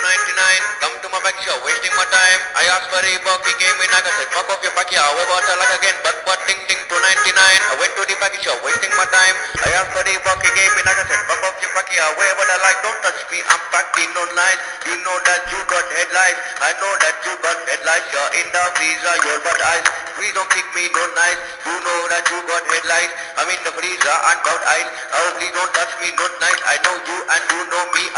299. Come to my back show, wasting my time. I asked for a buck, he gave me nine. I said, fuck off your back, yeah, we bought a luck again. But ding ding 299. I went to the back show, wasting my time. I asked for a buck, he gave me nine. I said, fuck off your back, yeah, wherever I like. Don't touch me, I'm packing no lines. You know that you got headlights. I know that you got headlights. You're in the freezer, you're but eyes. Please don't kick me, no nice. You know that you got headlights. I'm in the freezer and got eyes. Oh, please don't touch me, not nice. I know you and you know me.